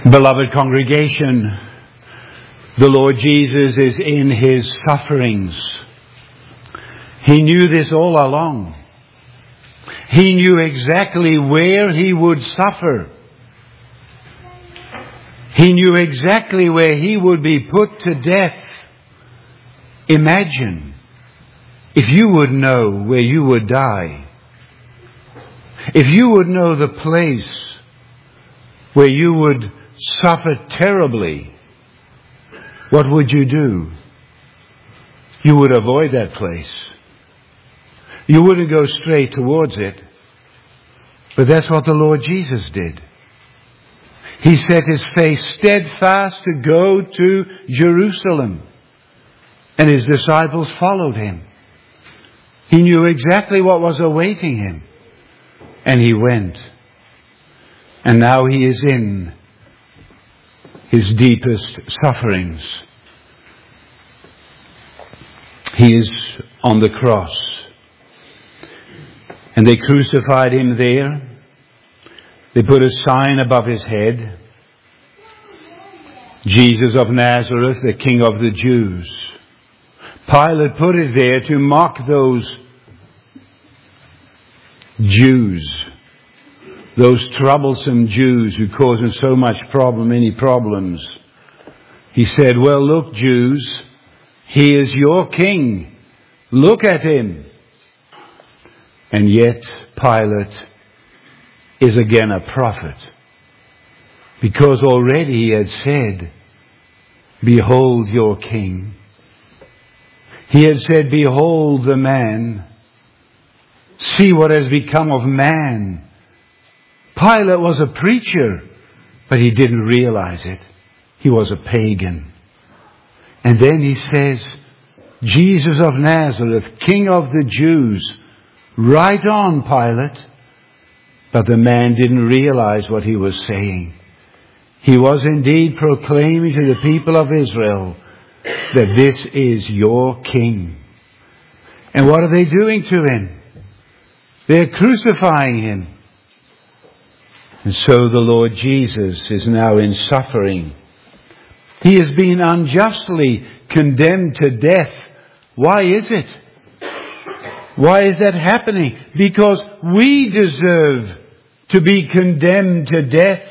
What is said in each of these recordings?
Beloved congregation, the Lord Jesus is in His sufferings. He knew this all along. He knew exactly where He would suffer. He knew exactly where He would be put to death. Imagine if you would know where you would die. If you would know the place where you would suffer terribly, what would you do? You would avoid that place. You wouldn't go straight towards it. But that's what the Lord Jesus did. He set His face steadfast to go to Jerusalem. And His disciples followed Him. He knew exactly what was awaiting Him. And He went. And now He is in His deepest sufferings. He is on the cross. And they crucified Him there. They put a sign above His head. Jesus of Nazareth, the King of the Jews. Pilate put it there to mock those Jews. Those troublesome Jews who caused so much many problems. He said, well, look, Jews, He is your king. Look at Him. And yet Pilate is again a prophet. Because already he had said, behold your king. He had said, behold the man. See what has become of man. Pilate was a preacher, but he didn't realize it. He was a pagan. And then he says, Jesus of Nazareth, King of the Jews. Right on, Pilate. But the man didn't realize what he was saying. He was indeed proclaiming to the people of Israel that this is your king. And what are they doing to Him? They're crucifying Him. And so the Lord Jesus is now in suffering. He has been unjustly condemned to death. Why is it? Why is that happening? Because we deserve to be condemned to death.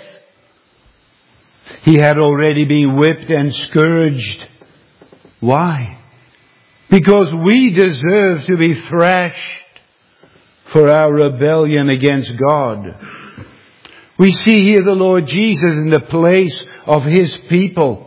He had already been whipped and scourged. Why? Because we deserve to be thrashed for our rebellion against God. We see here the Lord Jesus in the place of His people.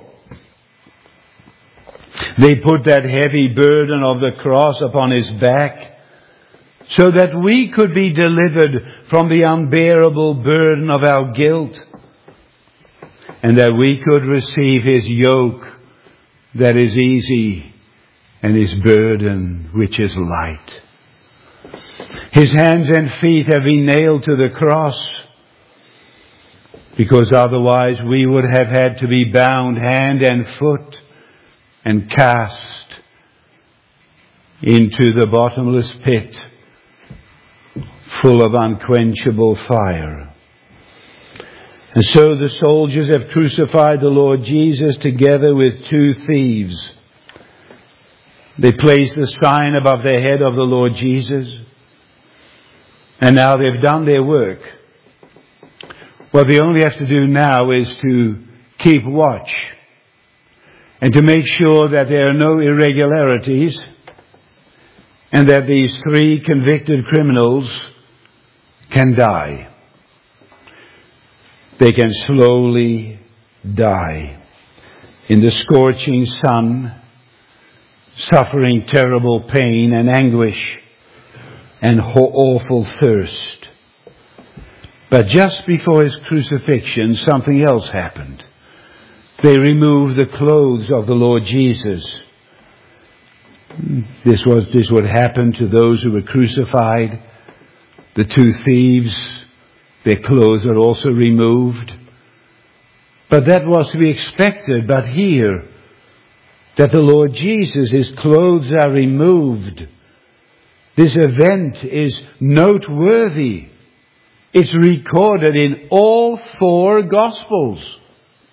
They put that heavy burden of the cross upon His back so that we could be delivered from the unbearable burden of our guilt and that we could receive His yoke that is easy and His burden which is light. His hands and feet have been nailed to the cross because otherwise we would have had to be bound hand and foot and cast into the bottomless pit full of unquenchable fire. And so the soldiers have crucified the Lord Jesus together with two thieves. They placed the sign above the head of the Lord Jesus. And now they've done their work. What they only have to do now is to keep watch and to make sure that there are no irregularities and that these three convicted criminals can die. They can slowly die in the scorching sun, suffering terrible pain and anguish and awful thirst. But just before His crucifixion, something else happened. They removed the clothes of the Lord Jesus. This would happen to those who were crucified. The two thieves, their clothes are also removed. But that was to be expected. But here, that the Lord Jesus, His clothes are removed. This event is noteworthy. It's recorded in all four Gospels.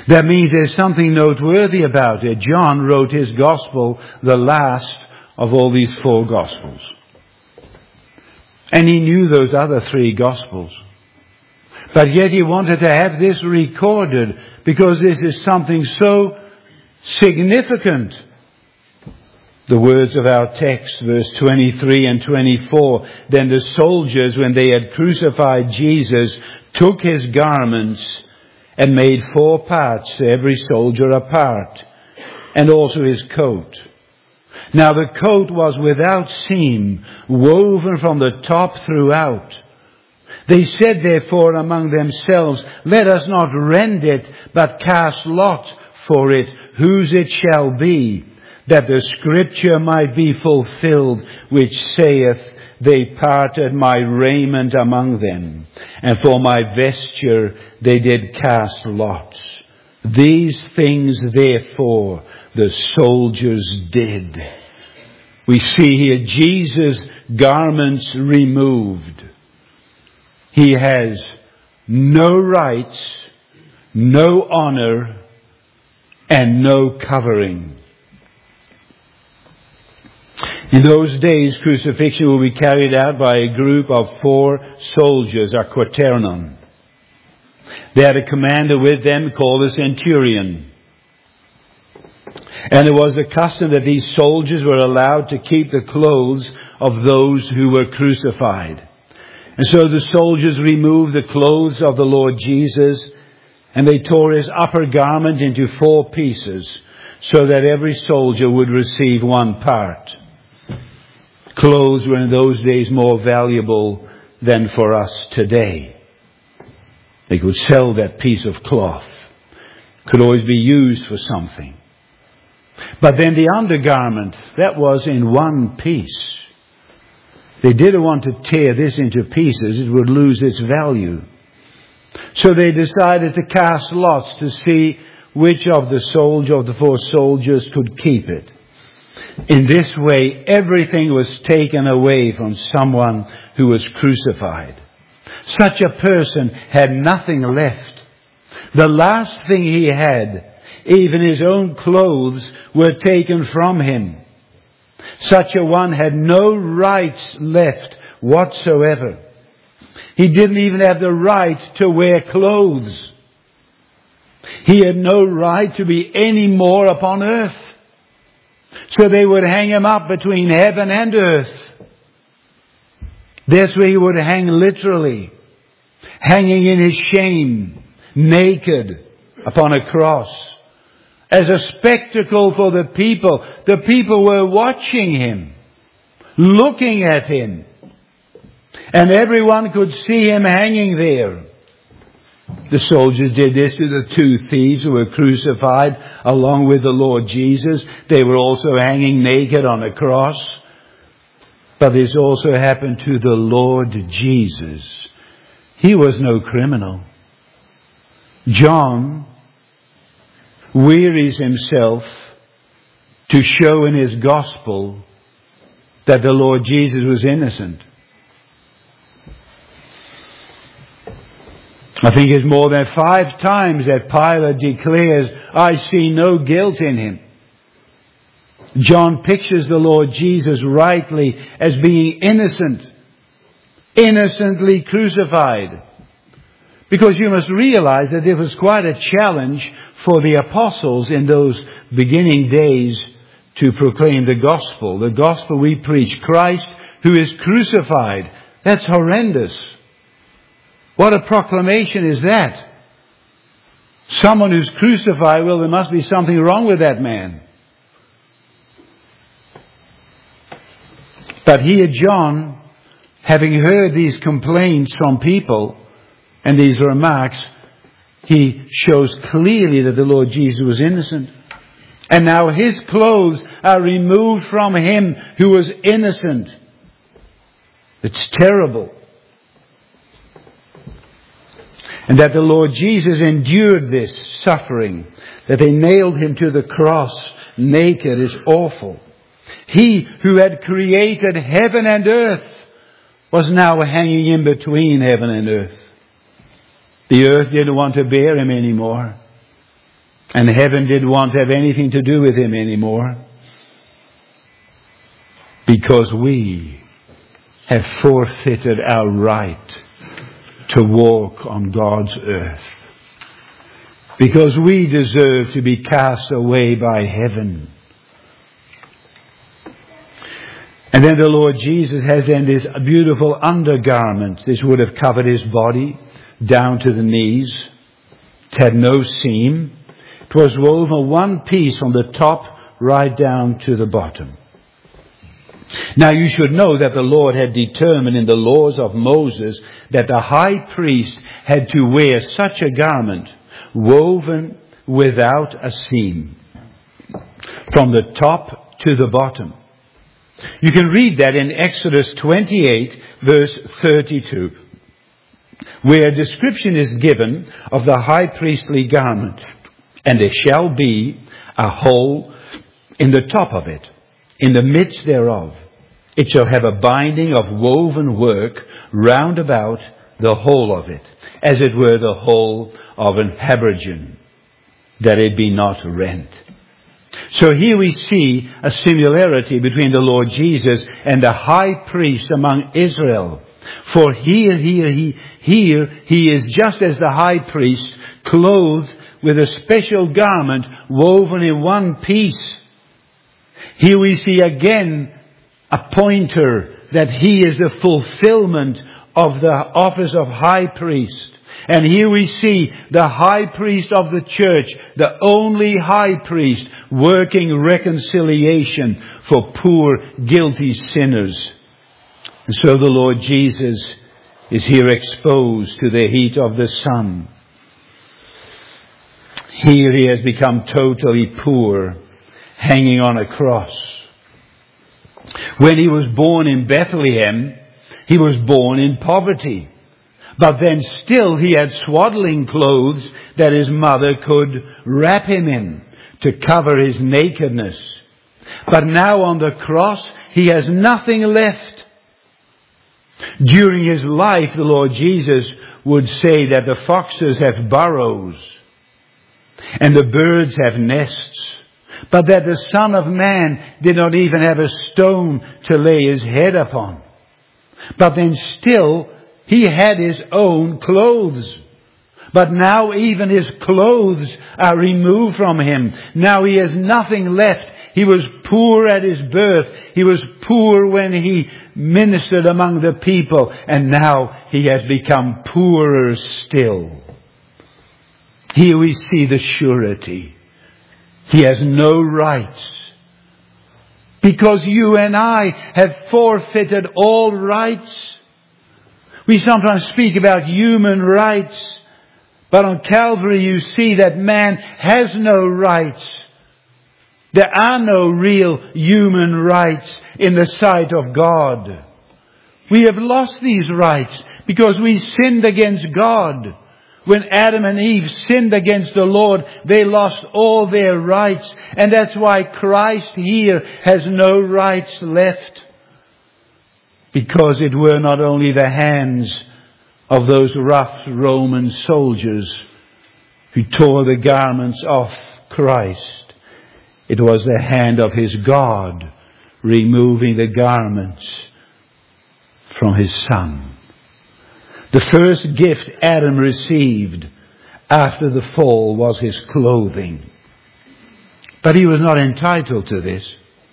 That means there's something noteworthy about it. John wrote his gospel, the last of all these 4 gospels. And he knew those other 3 gospels. But yet he wanted to have this recorded because this is something so significant. The words of our text, verse 23 and 24. Then the soldiers, when they had crucified Jesus, took his garments and made 4 parts, to every soldier a part, and also his coat. Now the coat was without seam, woven from the top throughout. They said therefore among themselves, let us not rend it, but cast lot for it, whose it shall be, that the scripture might be fulfilled, which saith, they parted my raiment among them, and for my vesture they did cast lots. These things therefore the soldiers did. We see here Jesus' garments removed. He has no rights, no honor, and no covering. In those days, crucifixion will be carried out by a group of 4 soldiers, a quaternion. They had a commander with them called a centurion. And it was the custom that these soldiers were allowed to keep the clothes of those who were crucified. And so the soldiers removed the clothes of the Lord Jesus, and they tore his upper garment into 4 pieces, so that every soldier would receive 1 part. Clothes were in those days more valuable than for us today. They could sell that piece of cloth. Could always be used for something. But then the undergarment, that was in 1 piece. They didn't want to tear this into pieces. It would lose its value. So they decided to cast lots to see which of the 4 soldiers could keep it. In this way, everything was taken away from someone who was crucified. Such a person had nothing left. The last thing he had, even his own clothes, were taken from him. Such a one had no rights left whatsoever. He didn't even have the right to wear clothes. He had no right to be any more upon earth. So they would hang him up between heaven and earth. That's where he would hang literally, hanging in his shame, naked upon a cross, as a spectacle for the people. The people were watching him, looking at him, and everyone could see him hanging there. The soldiers did this to the 2 thieves who were crucified along with the Lord Jesus. They were also hanging naked on a cross. But this also happened to the Lord Jesus. He was no criminal. John wearies himself to show in his gospel that the Lord Jesus was innocent. I think it's more than 5 times that Pilate declares, I see no guilt in him. John pictures the Lord Jesus rightly as being innocent, innocently crucified. Because you must realize that it was quite a challenge for the apostles in those beginning days to proclaim the gospel. The gospel we preach, Christ who is crucified. That's horrendous. What a proclamation is that? Someone who's crucified, well, there must be something wrong with that man. But here John, having heard these complaints from people and these remarks, he shows clearly that the Lord Jesus was innocent. And now his clothes are removed from him who was innocent. It's terrible. And that the Lord Jesus endured this suffering, that they nailed him to the cross naked, is awful. He who had created heaven and earth was now hanging in between heaven and earth. The earth didn't want to bear him anymore. And heaven didn't want to have anything to do with him anymore. Because we have forfeited our right to walk on God's earth. Because we deserve to be cast away by heaven. And then the Lord Jesus has then this beautiful undergarment. This would have covered his body down to the knees. It had no seam. It was woven one piece from the top right down to the bottom. Now you should know that the Lord had determined in the laws of Moses that the high priest had to wear such a garment woven without a seam from the top to the bottom. You can read that in Exodus 28 verse 32, where a description is given of the high priestly garment. And there shall be a hole in the top of it, in the midst thereof. It shall have a binding of woven work round about the whole of it, as it were the whole of an habergeon, that it be not rent. So here we see a similarity between the Lord Jesus and the high priest among Israel. For here he is just as the high priest, clothed with a special garment woven in one piece. Here we see again a pointer that he is the fulfillment of the office of high priest. And here we see the high priest of the church, the only high priest, working reconciliation for poor, guilty sinners. And so the Lord Jesus is here exposed to the heat of the sun. Here he has become totally poor, hanging on a cross. When he was born in Bethlehem, he was born in poverty. But then still he had swaddling clothes that his mother could wrap him in to cover his nakedness. But now on the cross, he has nothing left. During his life, the Lord Jesus would say that the foxes have burrows and the birds have nests, but that the Son of Man did not even have a stone to lay his head upon. But then still, he had his own clothes. But now even his clothes are removed from him. Now he has nothing left. He was poor at his birth. He was poor when he ministered among the people. And now he has become poorer still. Here we see the surety. He has no rights. Because you and I have forfeited all rights. We sometimes speak about human rights. But on Calvary you see that man has no rights. There are no real human rights in the sight of God. We have lost these rights because we sinned against God. When Adam and Eve sinned against the Lord, they lost all their rights. And that's why Christ here has no rights left. Because it were not only the hands of those rough Roman soldiers who tore the garments off Christ. It was the hand of his God removing the garments from his Son. The first gift Adam received after the fall was his clothing. But he was not entitled to this.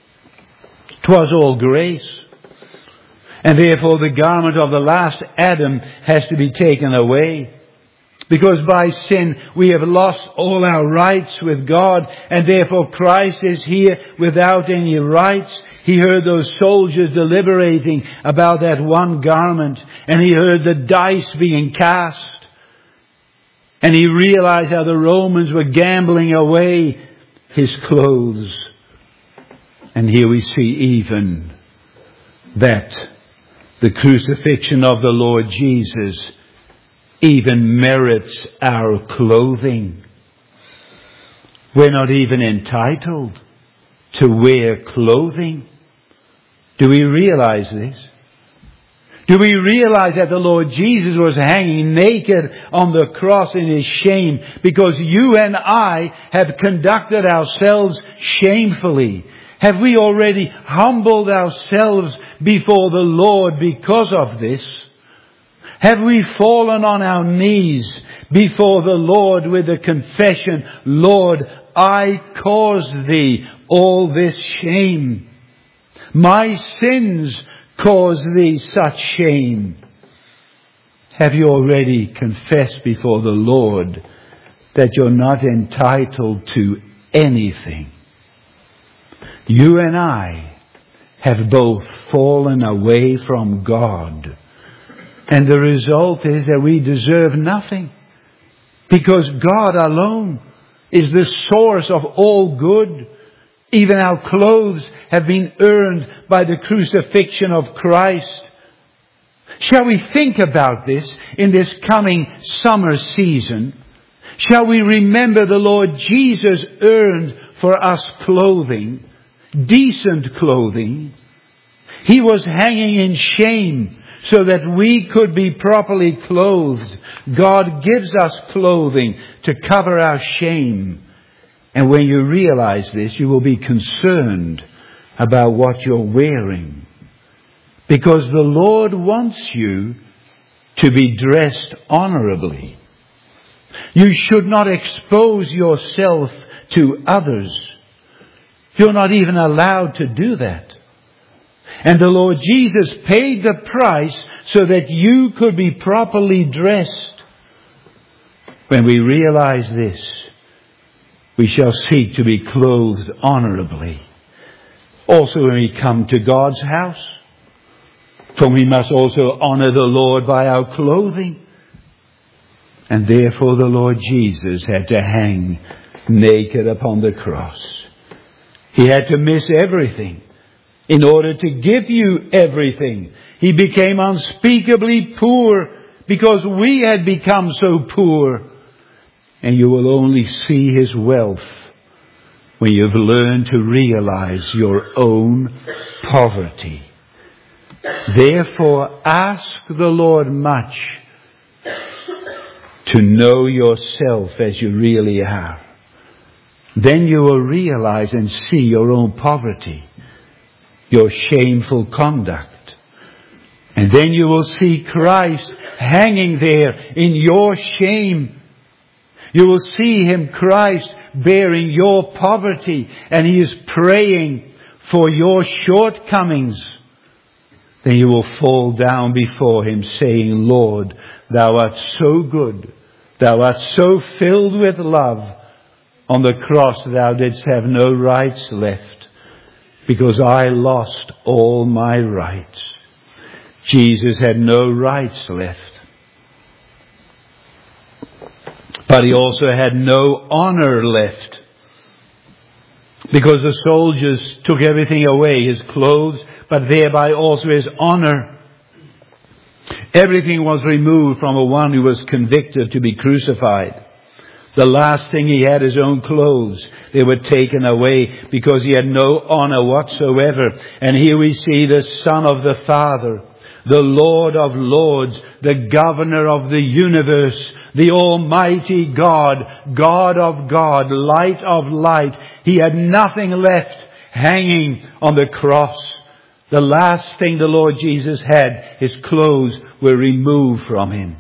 'Twas all grace. And therefore the garment of the last Adam has to be taken away. Because by sin we have lost all our rights with God, and therefore Christ is here without any rights. He heard those soldiers deliberating about that one garment, and he heard the dice being cast. And he realized how the Romans were gambling away his clothes. And here we see even that the crucifixion of the Lord Jesus even merits our clothing. We're not even entitled to wear clothing. Do we realize this? Do we realize that the Lord Jesus was hanging naked on the cross in His shame because you and I have conducted ourselves shamefully? Have we already humbled ourselves before the Lord because of this? Have we fallen on our knees before the Lord with the confession, Lord, I caused Thee all this shame. My sins caused Thee such shame. Have you already confessed before the Lord that you're not entitled to anything? You and I have both fallen away from God. And the result is that we deserve nothing. Because God alone is the source of all good. Even our clothes have been earned by the crucifixion of Christ. Shall we think about this in this coming summer season? Shall we remember the Lord Jesus earned for us clothing, decent clothing? He was hanging in shame so that we could be properly clothed. God gives us clothing to cover our shame. And when you realize this, you will be concerned about what you're wearing. Because the Lord wants you to be dressed honorably. You should not expose yourself to others. You're not even allowed to do that. And the Lord Jesus paid the price so that you could be properly dressed. When we realize this, we shall seek to be clothed honorably. Also when we come to God's house, for we must also honor the Lord by our clothing. And therefore the Lord Jesus had to hang naked upon the cross. He had to miss everything in order to give you everything. He became unspeakably poor because we had become so poor. And you will only see His wealth when you've learned to realize your own poverty. Therefore, ask the Lord much to know yourself as you really are. Then you will realize and see your own poverty, your shameful conduct. And then you will see Christ hanging there in your shame. You will see Him, Christ, bearing your poverty, and He is praying for your shortcomings. Then you will fall down before Him saying, Lord, Thou art so good. Thou art so filled with love. On the cross Thou didst have no rights left, because I lost all my rights. Jesus had no rights left. But He also had no honor left, because the soldiers took everything away, His clothes, but thereby also His honor. Everything was removed from the one who was convicted to be crucified. The last thing he had, his own clothes. They were taken away because he had no honor whatsoever. And here we see the Son of the Father, the Lord of Lords, the Governor of the universe, the Almighty God, God of God, Light of light. He had nothing left hanging on the cross. The last thing the Lord Jesus had, His clothes were removed from Him.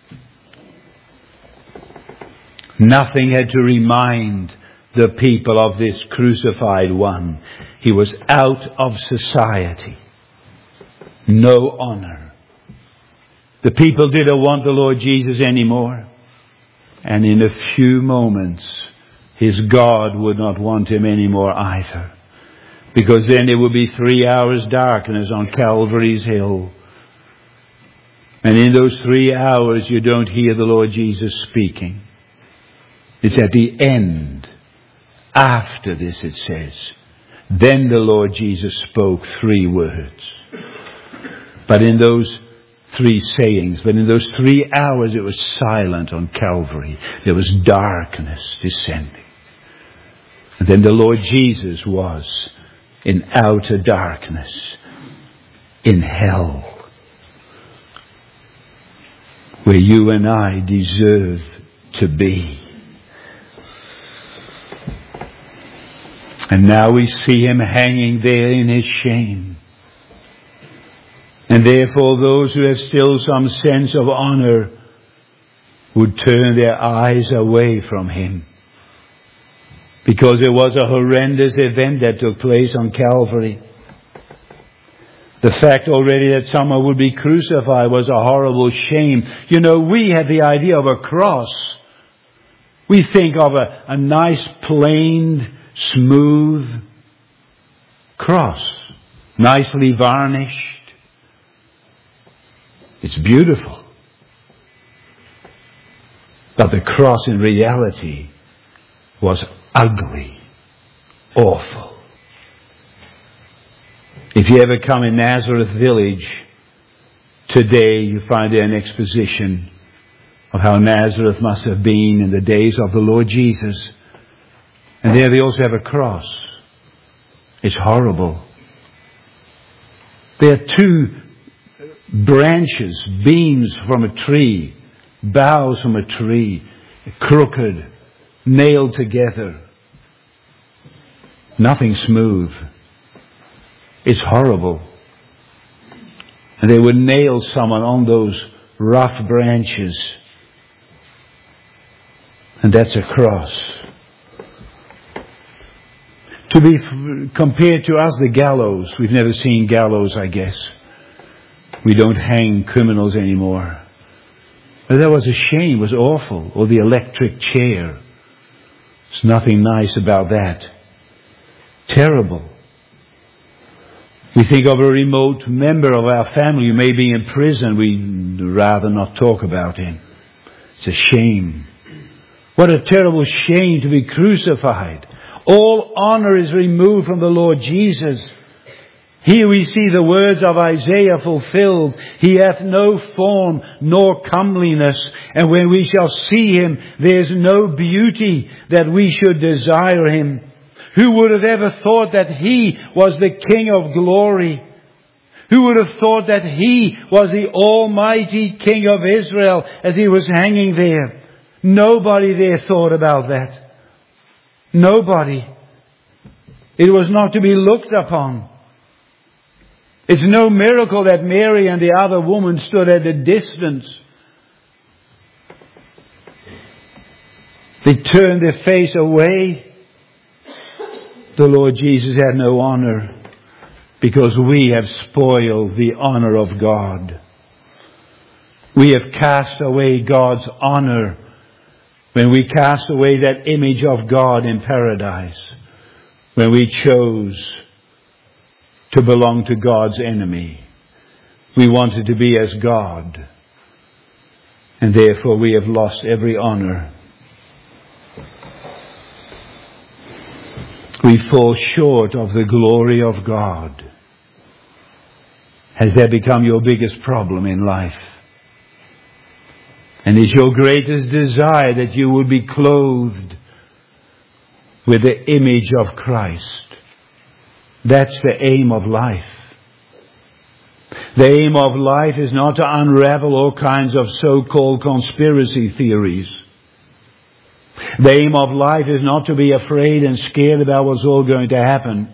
Nothing had to remind the people of this crucified one. He was out of society. No honor. The people didn't want the Lord Jesus anymore. And in a few moments, his God would not want him anymore either. Because then there would be 3 hours darkness on Calvary's hill. And in those 3 hours, you don't hear the Lord Jesus speaking. It's at the end. After this, it says. Then the Lord Jesus spoke 3 words. But in those 3 sayings, but in those 3 hours, it was silent on Calvary. There was darkness descending. And then the Lord Jesus was in outer darkness, in hell. where you and I deserve to be. And now we see him hanging there in his shame. And therefore those who have still some sense of honor would turn their eyes away from him. Because it was a horrendous event that took place on Calvary. The fact already that someone would be crucified was a horrible shame. You know, we have the idea of a cross. We think of a nice, planed, smooth cross. Nicely varnished. It's beautiful. But the cross in reality was ugly. Awful. If you ever come in Nazareth village, today you find there an exposition of how Nazareth must have been in the days of the Lord Jesus. And there they also have a cross. It's horrible. There are two branches, beams from a tree, boughs from a tree, crooked, nailed together. Nothing smooth. It's horrible. And they would nail someone on those rough branches. And that's a cross. To be compared to us, the gallows. We've never seen gallows, I guess. We don't hang criminals anymore. But that was a shame. It was awful. Or the electric chair. There's nothing nice about that. Terrible. We think of a remote member of our family who may be in prison. We'd rather not talk about him. It's a shame. What a terrible shame to be crucified. All honor is removed from the Lord Jesus. Here we see the words of Isaiah fulfilled. He hath no form nor comeliness. And when we shall see him, there is no beauty that we should desire him. Who would have ever thought that he was the King of glory? Who would have thought that he was the Almighty King of Israel as he was hanging there? Nobody there thought about that. Nobody. It was not to be looked upon. It's no miracle that Mary and the other woman stood at a distance. They turned their face away. The Lord Jesus had no honor because we have spoiled the honor of God. We have cast away God's honor when we cast away that image of God in paradise, when we chose to belong to God's enemy. We wanted to be as God, and therefore we have lost every honor. We fall short of the glory of God. Has that become your biggest problem in life? And is your greatest desire that you will be clothed with the image of Christ? That's the aim of life. The aim of life is not to unravel all kinds of so-called conspiracy theories. The aim of life is not to be afraid and scared about what's all going to happen.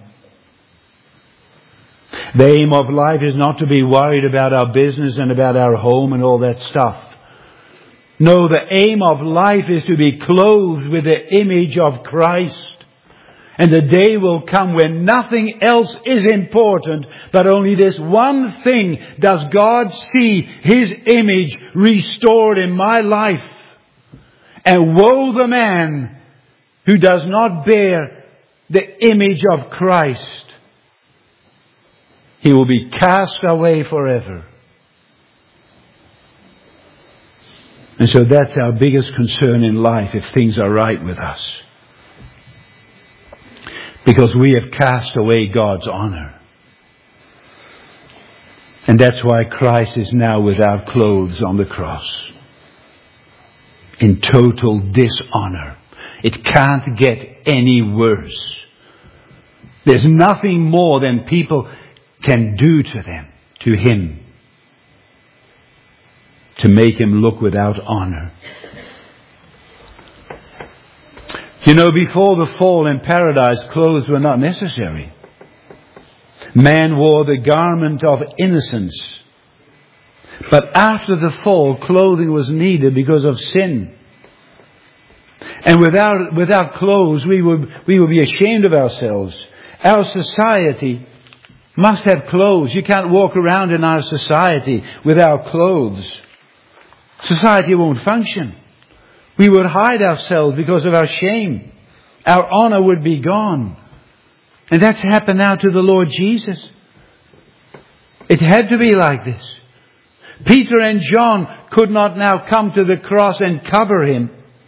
The aim of life is not to be worried about our business and about our home and all that stuff. No, the aim of life is to be clothed with the image of Christ. And the day will come when nothing else is important, but only this one thing. Does God see His image restored in my life? And woe the man who does not bear the image of Christ. He will be cast away forever. And so that's our biggest concern in life, if things are right with us. Because we have cast away God's honor. And that's why Christ is now without clothes on the cross. In total dishonor. It can't get any worse. There's nothing more than people can do to him, to him, to make him look without honor. You know, before the fall in paradise, clothes were not necessary. Man wore the garment of innocence. But after the fall, clothing was needed because of sin. And without clothes, we would be ashamed of ourselves. Our society must have clothes. You can't walk around in our society without clothes. Society won't function. We would hide ourselves because of our shame. Our honor would be gone. And that's happened now to the Lord Jesus. It had to be like this. Peter and John could not now come to the cross and cover him.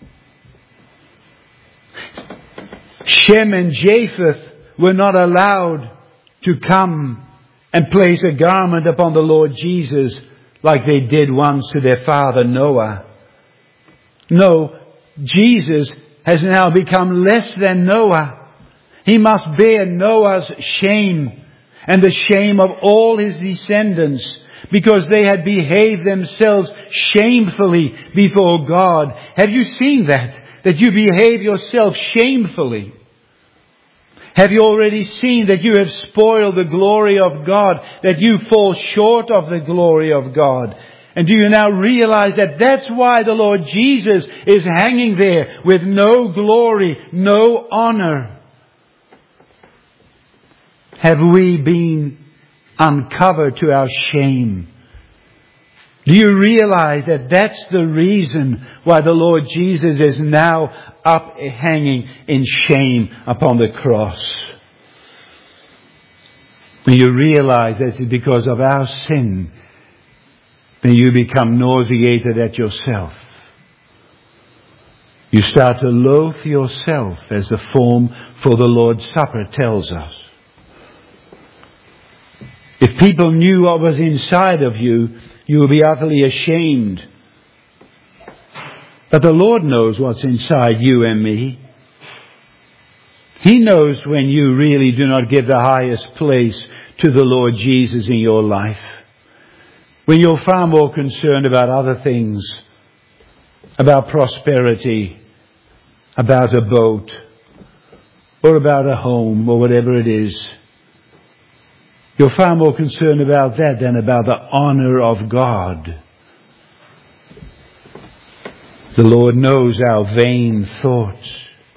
Shem and Japheth were not allowed to come and place a garment upon the Lord Jesus like they did once to their father Noah. No, Jesus has now become less than Noah. He must bear Noah's shame and the shame of all his descendants because they had behaved themselves shamefully before God. Have you seen that? That you behave yourself shamefully? Have you already seen that you have spoiled the glory of God, that you fall short of the glory of God? And do you now realize that that's why the Lord Jesus is hanging there with no glory, no honor? Have we been uncovered to our shame? Do you realize that that's the reason why the Lord Jesus is now up hanging in shame upon the cross? When you realize that it's because of our sin, then you become nauseated at yourself. You start to loathe yourself, as the form for the Lord's Supper tells us. If people knew what was inside of you, you will be utterly ashamed. But the Lord knows what's inside you and me. He knows when you really do not give the highest place to the Lord Jesus in your life. When you're far more concerned about other things, about prosperity, about a boat, or about a home, or whatever it is. You're far more concerned about that than about the honor of God. The Lord knows our vain thoughts.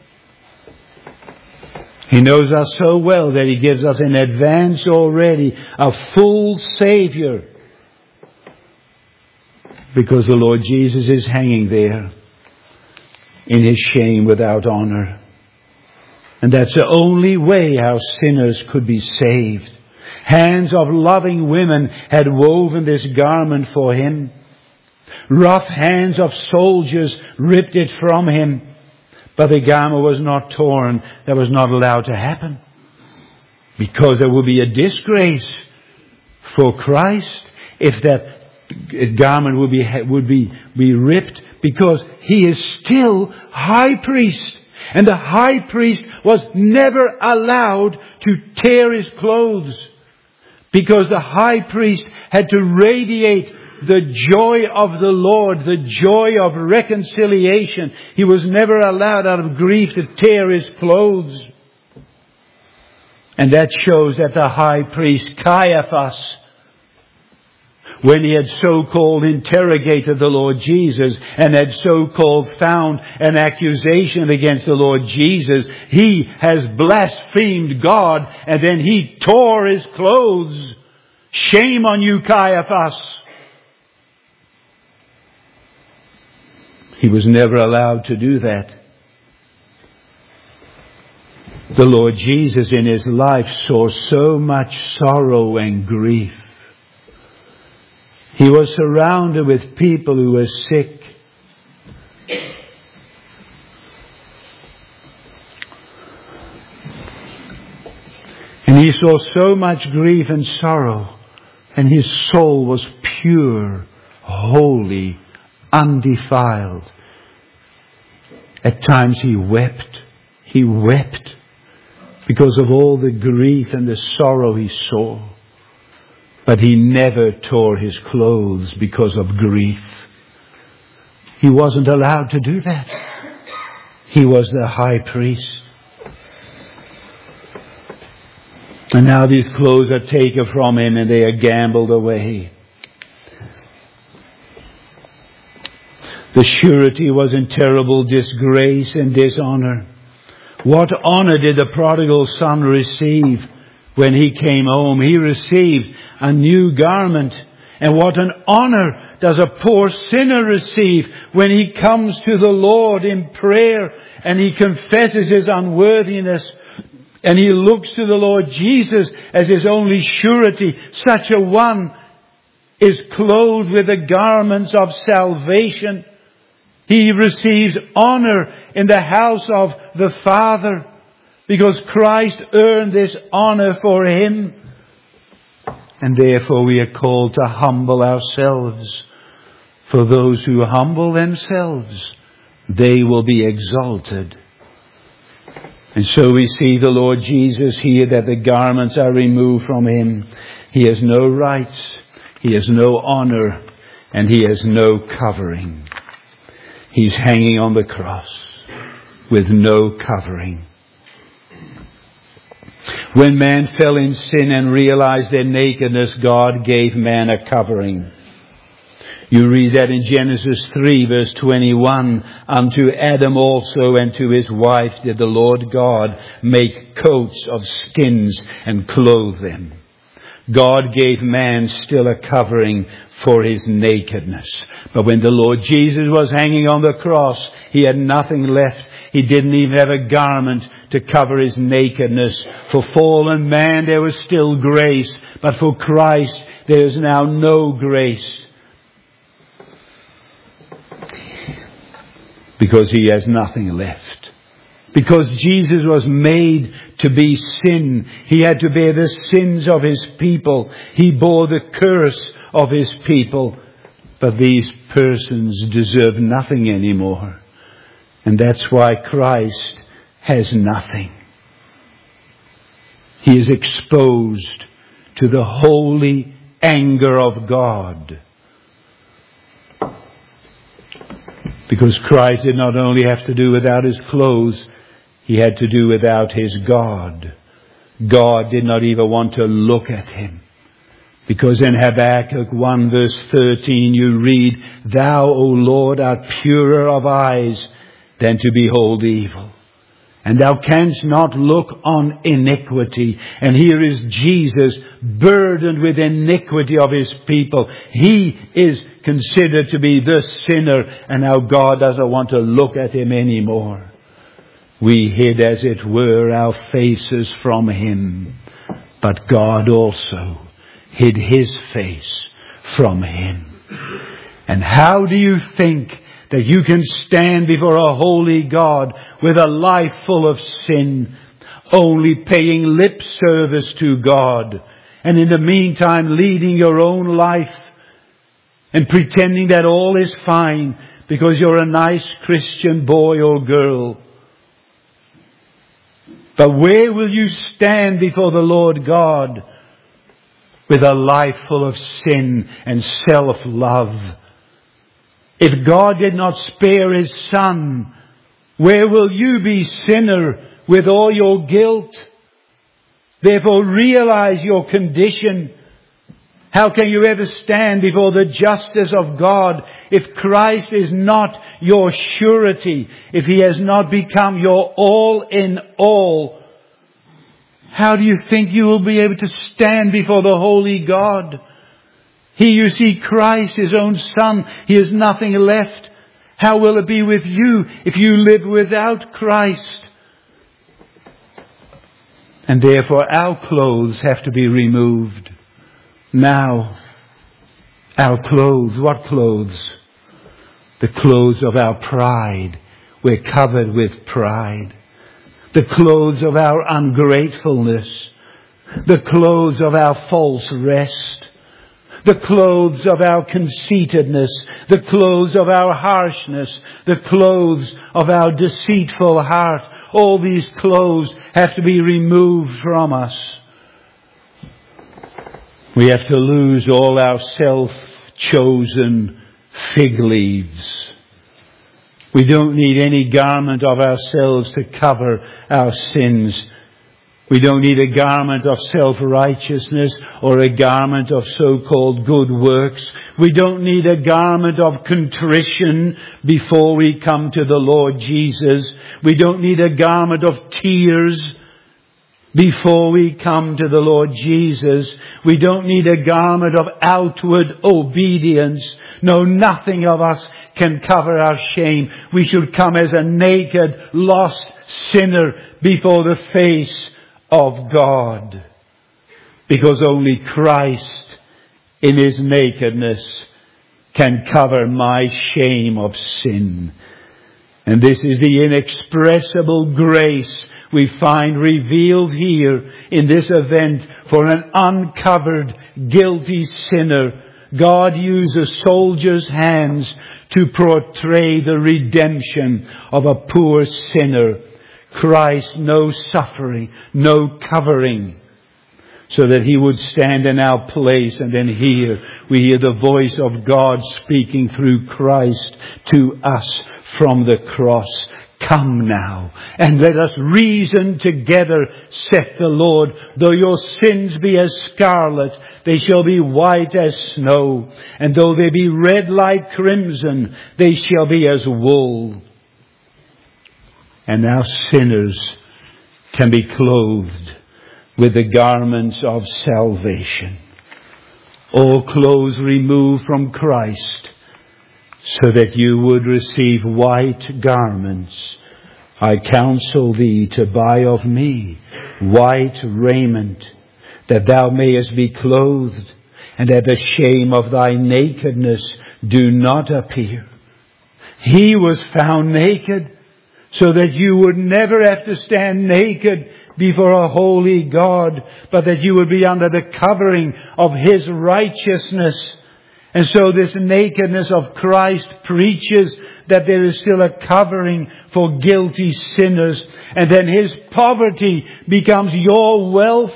He knows us so well that He gives us in advance already a full Savior. Because the Lord Jesus is hanging there in His shame without honor. And that's the only way our sinners could be saved. Hands of loving women had woven this garment for Him. Rough hands of soldiers ripped it from Him. But the garment was not torn. That was not allowed to happen. Because there would be a disgrace for Christ if that garment would be ripped. Because He is still high priest. And the high priest was never allowed to tear his clothes. Because the high priest had to radiate the joy of the Lord, the joy of reconciliation. He was never allowed out of grief to tear his clothes. And that shows that the high priest Caiaphas, when he had so-called interrogated the Lord Jesus and had so-called found an accusation against the Lord Jesus, he has blasphemed God and then he tore his clothes. Shame on you, Caiaphas. He was never allowed to do that. The Lord Jesus in His life saw so much sorrow and grief. He was surrounded with people who were sick. And He saw so much grief and sorrow. And His soul was pure, holy, undefiled. At times He wept. He wept because of all the grief and the sorrow He saw. But He never tore His clothes because of grief. He wasn't allowed to do that. He was the high priest. And now these clothes are taken from him and they are gambled away. The surety was in terrible disgrace and dishonor. What honor did the prodigal son receive when he came home? He received a new garment. And what an honor does a poor sinner receive when he comes to the Lord in prayer and he confesses his unworthiness and he looks to the Lord Jesus as his only surety. Such a one is clothed with the garments of salvation. He receives honor in the house of the Father because Christ earned this honor for him. And therefore we are called to humble ourselves. For those who humble themselves, they will be exalted. And so we see the Lord Jesus here that the garments are removed from him. He has no rights, he has no honor, and he has no covering. He's hanging on the cross with no covering. When man fell in sin and realized their nakedness, God gave man a covering. You read that in Genesis 3 verse 21. Unto Adam also and to his wife did the Lord God make coats of skins and clothe them. God gave man still a covering for his nakedness. But when the Lord Jesus was hanging on the cross, he had nothing left. He didn't even have a garment to cover his nakedness. For fallen man there was still grace, but for Christ there is now no grace. Because he has nothing left. Because Jesus was made to be sin. He had to bear the sins of his people. He bore the curse of his people. But these persons deserve nothing anymore. And that's why Christ has nothing. He is exposed to the holy anger of God. Because Christ did not only have to do without his clothes, he had to do without his God. God did not even want to look at him. Because in Habakkuk 1 verse 13 you read, Thou, O Lord, art purer of eyes than to behold evil. And thou canst not look on iniquity. And here is Jesus burdened with iniquity of his people. He is considered to be the sinner. And now God doesn't want to look at him anymore. We hid, as it were, our faces from him. But God also hid his face from him. And how do you think that you can stand before a holy God with a life full of sin, only paying lip service to God, and in the meantime leading your own life and pretending that all is fine because you're a nice Christian boy or girl? But where will you stand before the Lord God with a life full of sin and self-love? If God did not spare his Son, where will you be, sinner, with all your guilt? Therefore realize your condition. How can you ever stand before the justice of God if Christ is not your surety, if he has not become your all in all? How do you think you will be able to stand before the holy God? Here you see Christ, his own Son. He has nothing left. How will it be with you if you live without Christ? And therefore our clothes have to be removed. Now, our clothes, what clothes? The clothes of our pride. We're covered with pride. The clothes of our ungratefulness. The clothes of our false rest. The clothes of our conceitedness, the clothes of our harshness, the clothes of our deceitful heart. All these clothes have to be removed from us. We have to lose all our self-chosen fig leaves We don't need any garment of ourselves to cover our sins. We don't need a garment of self-righteousness or a garment of so-called good works. We don't need a garment of contrition before we come to the Lord Jesus. We don't need a garment of tears before we come to the Lord Jesus. We don't need a garment of outward obedience. No, nothing of us can cover our shame. We should come as a naked, lost sinner before the face of God. Because only Christ in His nakedness can cover my shame of sin. And this is the inexpressible grace we find revealed here in this event for an uncovered, guilty sinner. God used a soldier's hands to portray the redemption of a poor sinner. Christ, no suffering, no covering, so that He would stand in our place. And then here we hear the voice of God speaking through Christ to us from the cross. Come now, and let us reason together, saith the Lord. Though your sins be as scarlet, they shall be white as snow. And though they be red like crimson, they shall be as wool. And now sinners can be clothed with the garments of salvation. All clothes removed from Christ, so that you would receive white garments. I counsel thee to buy of me white raiment, that thou mayest be clothed, and that the shame of thy nakedness do not appear. He was found naked, so that you would never have to stand naked before a holy God, but that you would be under the covering of His righteousness. And so this nakedness of Christ preaches that there is still a covering for guilty sinners. And then His poverty becomes your wealth,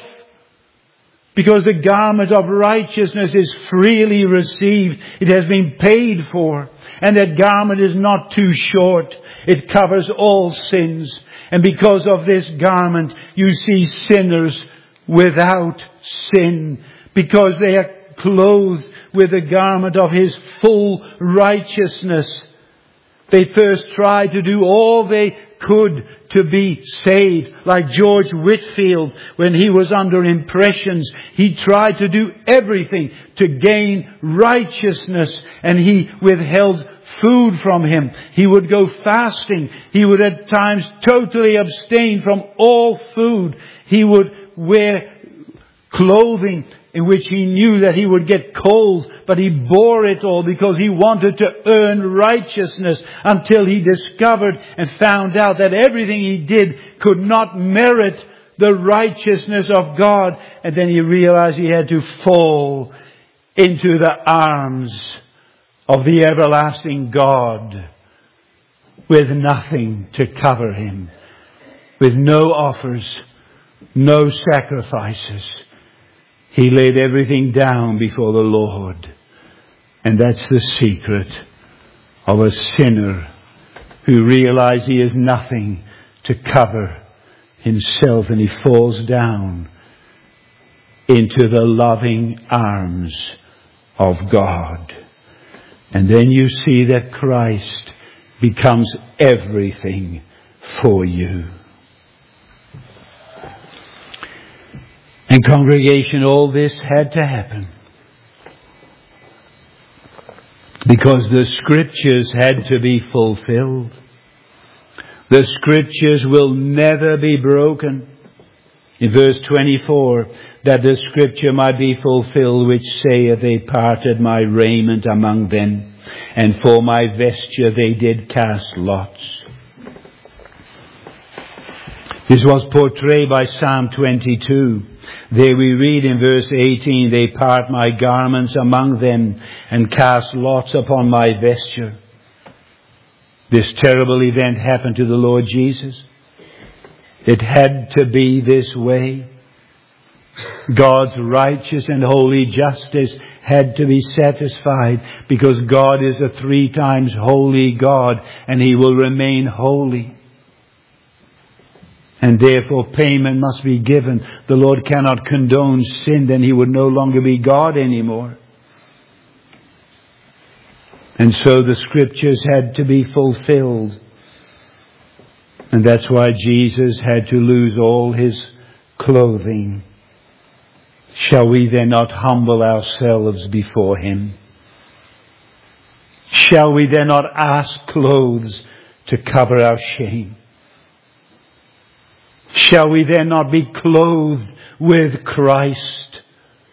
because the garment of righteousness is freely received. It has been paid for. And that garment is not too short. It covers all sins. And because of this garment, you see sinners without sin, because they are clothed with the garment of His full righteousness. They first tried to do all they could to be saved. Like George Whitfield, when he was under impressions, he tried to do everything to gain righteousness, and he withheld food from him. He would go fasting. He would at times totally abstain from all food. He would wear clothing in which he knew that he would get cold, but he bore it all because he wanted to earn righteousness, until he discovered and found out that everything he did could not merit the righteousness of God. And then he realized he had to fall into the arms of the everlasting God, with nothing to cover him, with no offers, no sacrifices. He laid everything down before the Lord. And that's the secret of a sinner who realizes he has nothing to cover himself, and he falls down into the loving arms of God. And then you see that Christ becomes everything for you. And congregation, all this had to happen because the Scriptures had to be fulfilled. The Scriptures will never be broken. In verse 24, that the Scripture might be fulfilled which saith, they parted my raiment among them, and for my vesture they did cast lots. This was portrayed by Psalm 22. There we read in verse 18, they part my garments among them and cast lots upon my vesture. This terrible event happened to the Lord Jesus. It had to be this way. God's righteous and holy justice had to be satisfied, because God is a 3 times holy God, and He will remain holy. And therefore payment must be given. The Lord cannot condone sin, then He would no longer be God anymore. And so the Scriptures had to be fulfilled. And that's why Jesus had to lose all His clothing. Shall we then not humble ourselves before Him? Shall we then not ask clothes to cover our shame? Shall we then not be clothed with Christ?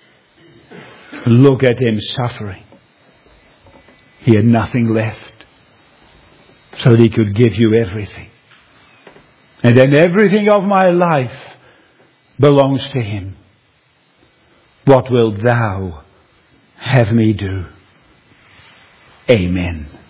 Look at Him suffering. He had nothing left, so that He could give you everything. And then everything of my life belongs to Him. What wilt thou have me do? Amen.